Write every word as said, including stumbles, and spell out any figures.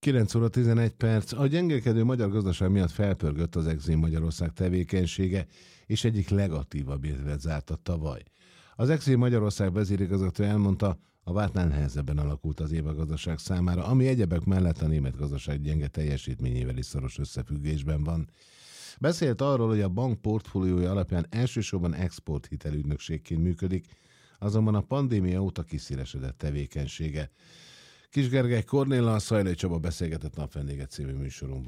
kilenc óra tizenegy perc. A gyengelkedő magyar gazdaság miatt felpörgött az Exim Magyarország tevékenysége, és egyik negatívabb évet zárta tavaly. Az Exim Magyarország vezérigazgatója elmondta, a vártnál nehezebben alakult az év a gazdaság számára, ami egyebek mellett a német gazdaság gyenge teljesítményével is szoros összefüggésben van. Beszélt arról, hogy a bank portfóliója alapján elsősorban export hitelügynökségként működik, azonban a pandémia óta kiszélesedett tevékenysége. Kis Gergely Kornéllal Szajlai Csaba beszélgetett Napvendége című műsorunkban.